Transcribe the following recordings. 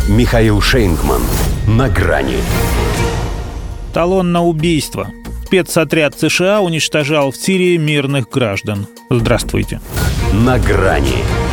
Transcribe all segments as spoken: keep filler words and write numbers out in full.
Михаил Шейнгман. На грани. Талон на убийство. Спецотряд США уничтожал в Сирии мирных граждан. Здравствуйте. На грани.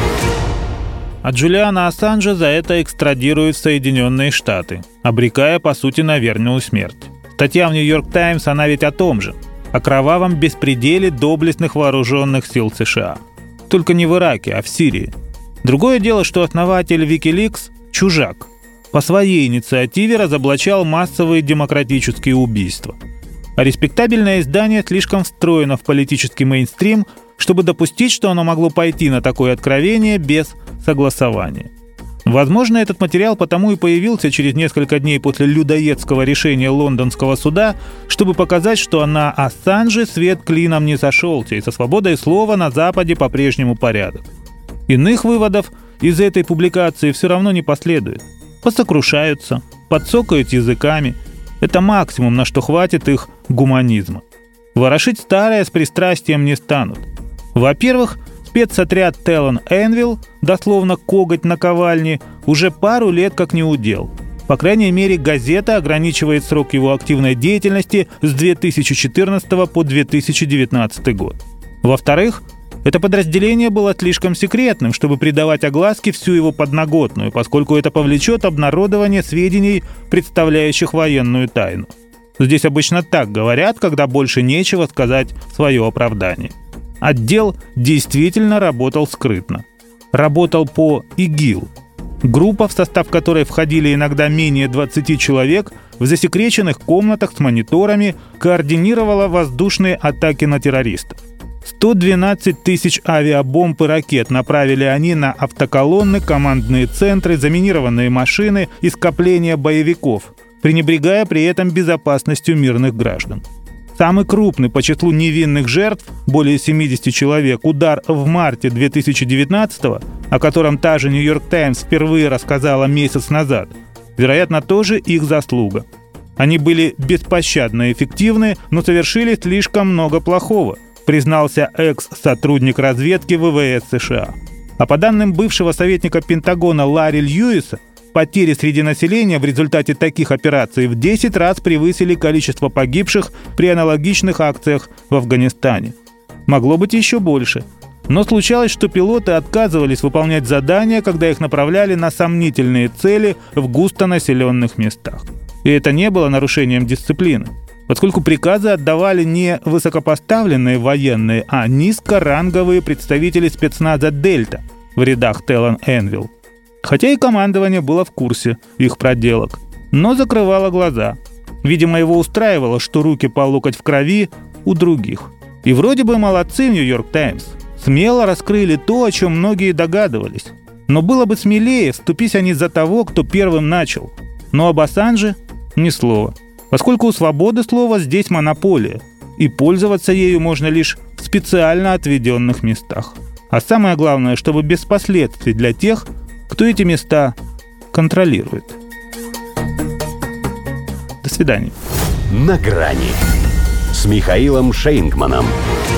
А Джулиана Ассанжа за это экстрадируют в Соединенные Штаты, обрекая, по сути, на верную смерть. Статья в «Нью-Йорк Таймс», она ведь о том же. О кровавом беспределе доблестных вооруженных сил США. Только не в Ираке, а в Сирии. Другое дело, что основатель Wikileaks – чужак. По своей инициативе разоблачал массовые демократические убийства. А респектабельное издание слишком встроено в политический мейнстрим, чтобы допустить, что оно могло пойти на такое откровение без согласования. Возможно, этот материал потому и появился через несколько дней после людоедского решения лондонского суда, чтобы показать, что на Ассанже свет клином не сошелся, и со свободой слова на Западе по-прежнему порядок. Иных выводов из этой публикации все равно не последует. Посокрушаются, подсокают языками. Это максимум, на что хватит их гуманизма. Ворошить старое с пристрастием не станут. Во-первых, спецотряд Talon Anvil, дословно коготь наковальни, уже пару лет как не удел. По крайней мере, газета ограничивает срок его активной деятельности с две тысячи четырнадцатого по две тысячи девятнадцатый год. Во-вторых, это подразделение было слишком секретным, чтобы придавать огласке всю его подноготную, поскольку это повлечет обнародование сведений, представляющих военную тайну. Здесь обычно так говорят, когда больше нечего сказать в свое оправдание. Отдел действительно работал скрытно. Работал по ИГИЛ. Группа, в состав которой входили иногда менее двадцати человек, в засекреченных комнатах с мониторами координировала воздушные атаки на террористов. сто двенадцать тысяч авиабомб и ракет направили они на автоколонны, командные центры, заминированные машины и скопления боевиков, пренебрегая при этом безопасностью мирных граждан. Самый крупный по числу невинных жертв, более семидесяти человек, удар в марте две тысячи девятнадцатого, о котором та же «Нью-Йорк Таймс» впервые рассказала месяц назад, вероятно, тоже их заслуга. Они были беспощадно эффективны, но совершили слишком много плохого, признался экс-сотрудник разведки ВВС США. А по данным бывшего советника Пентагона Ларри Льюиса, потери среди населения в результате таких операций в десять раз превысили количество погибших при аналогичных акциях в Афганистане. Могло быть еще больше. Но случалось, что пилоты отказывались выполнять задания, когда их направляли на сомнительные цели в густонаселенных местах. И это не было нарушением дисциплины, поскольку приказы отдавали не высокопоставленные военные, а низкоранговые представители спецназа «Дельта» в рядах Talon Anvil. Хотя и командование было в курсе их проделок, но закрывало глаза. Видимо, его устраивало, что руки по локоть в крови у других. И вроде бы молодцы в «Нью-Йорк Таймс». Смело раскрыли то, о чем многие догадывались. Но было бы смелее, вступись они за того, кто первым начал. Но об Ассанже ни слова. Поскольку у свободы слова здесь монополия, и пользоваться ею можно лишь в специально отведенных местах. А самое главное, чтобы без последствий для тех, кто эти места контролирует. До свидания. На грани с Михаилом Шейнгманом.